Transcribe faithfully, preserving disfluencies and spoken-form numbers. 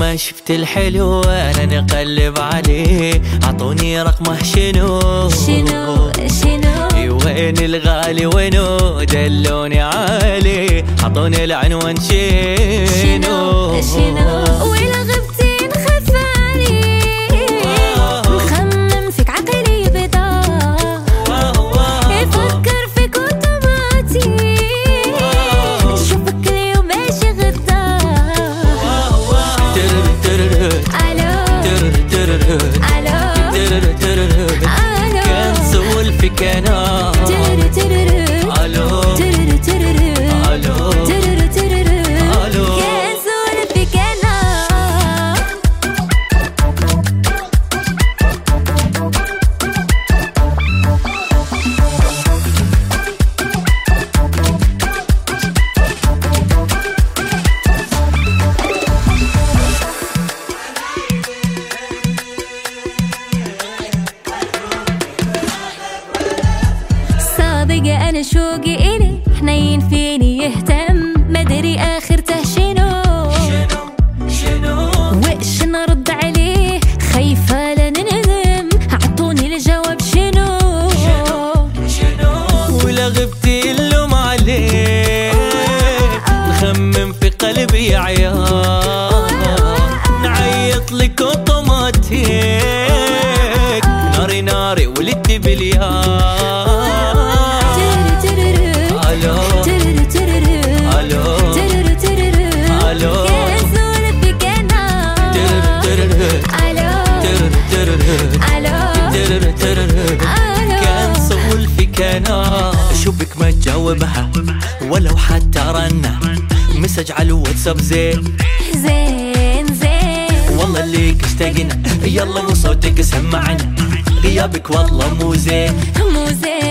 ما شفت الحلو انا نقلب عليه، عطوني رقمه شنو شنو شنو وين الغالي وينو دلوني عليه، عطوني العنوان شنو شنو ولا غبتي نخفاني مخمم فيك عقلي بدا يفكر فيك اوتوماتي نشوفك اليوم ماشي غدا. ترر ترر الو ترر ترر الو الو كان سول فيك انا ترر ترر الو ترر ترر الو ترر ترر الو كان سول فيك انا. صادقة أنا شوقي إلي حنين فيني يهتم مدري آخرته شنو شنو وإيش نرد عليه خايفة لا نندم عطوني الجواب شنو شنو ولا غبتي اللوم عليك نخمم في قلبي عيان نعيط لك اوتوماتيك ناري ناري ولدتي بليان. الو ترر ترر الو ترر ترر الو كان فيك أنا. ترر ترر الو ترر ترر الو ترر ترر كان سول فيك انا. اشوفك ما تجاوبها ولو حتى رنة مسج على الواتساب زين زين زين والله ليك اشتقنا يلا وصوتك سمعنا غيابك والله مو زين مو زين